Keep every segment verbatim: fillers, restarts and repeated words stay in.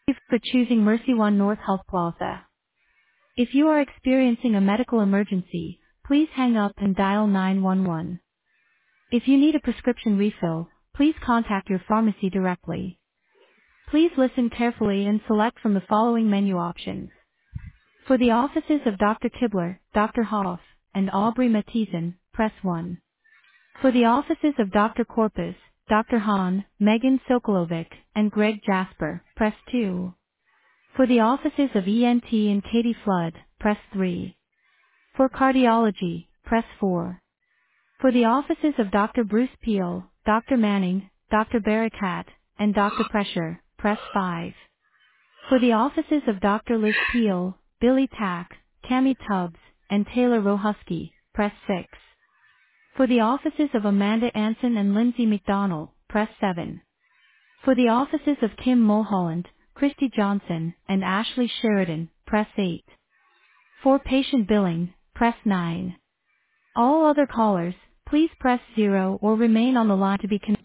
you for choosing Mercy One North Health Plaza. If you are experiencing a medical emergency, please hang up and dial nine one one. If you need a prescription refill, please contact your pharmacy directly. Please listen carefully and select from the following menu options. For the offices of Doctor Kibler, Doctor Hoff, and Aubrey Matizan, press one. For the offices of Doctor Corpus, Doctor Hahn, Megan Sokolovic, and Greg Jasper, press two. For the offices of E N T and Katie Flood, press three. For cardiology, press four. For the offices of Doctor Bruce Peel, Doctor Manning, Doctor Barakat, and Doctor Pressure, press five. For the offices of Doctor Liz Peel, Billy Tack, Cami Tubbs, and Taylor Rohusky, press six. For the offices of Amanda Anson and Lindsay McDonald, press seven. For the offices of Kim Mulholland, Christy Johnson, and Ashley Sheridan, press eight. For patient billing, press nine. All other callers, please press zero or remain on the line to be connected.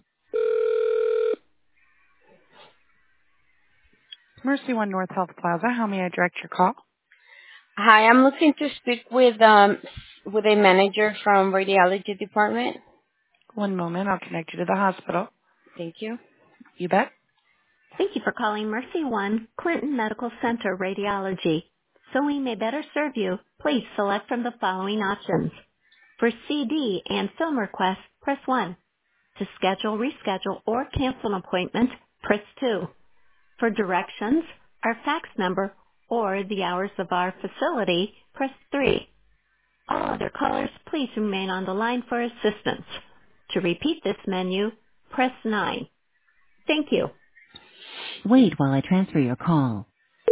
Mercy One North Health Plaza, how may I direct your call? Hi, I'm looking to speak with um with a manager from radiology department. One moment, I'll connect you to the hospital. Thank you. You bet. Thank you for calling Mercy One Clinton Medical Center Radiology. So we may better serve you, please select from the following options. For C D and film requests, press one. To schedule, reschedule, or cancel an appointment, press two. For directions, our fax number, or the hours of our facility, press three. All other callers, please remain on the line for assistance. To repeat this menu, press nine. Thank you. Wait while I transfer your call.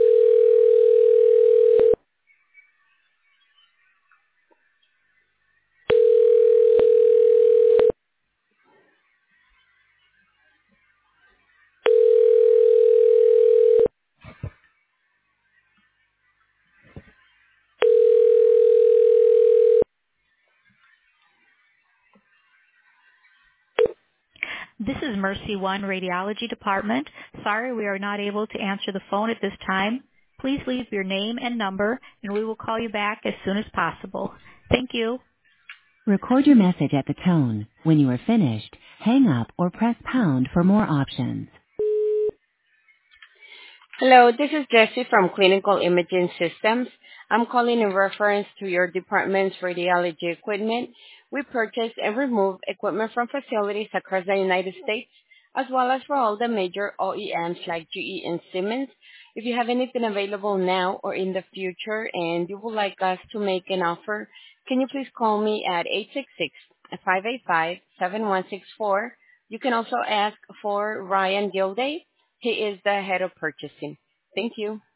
This is Mercy One Radiology Department. Sorry we are not able to answer the phone at this time. Please leave your name and number, and we will call you back as soon as possible. Thank you. Record your message at the tone. When you are finished, hang up or press pound for more options. Hello, this is Jessie from Clinical Imaging Systems. I'm calling in reference to your department's radiology equipment. We purchase and remove equipment from facilities across the United States, as well as for all the major O E Ms like G E and Siemens. If you have anything available now or in the future and you would like us to make an offer, can you please call me at eight six six, five eight five, seven one six four. You can also ask for Ryan Gilday. He is the head of purchasing. Thank you.